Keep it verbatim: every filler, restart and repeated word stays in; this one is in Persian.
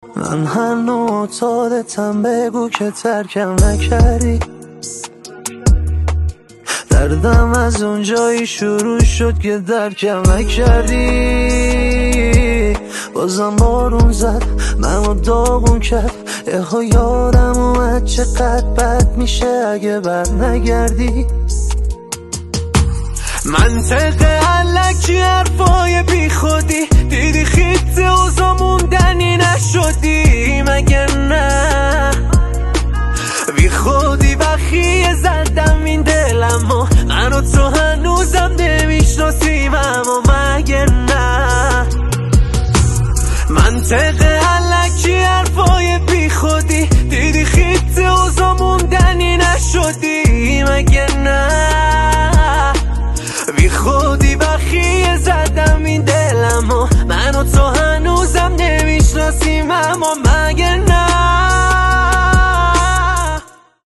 من هر معتادتم، بگو که ترکم نکردی. دردم از اونجایی شروع شد که درکم نکردی. بازم بارون زد منو داغون کرد، یهو یادم اومد چقدر بد میشه اگه بر نگردی. منطق علکی حرفای بی خودی، دیدی خیت اوزا موندنی نشدی.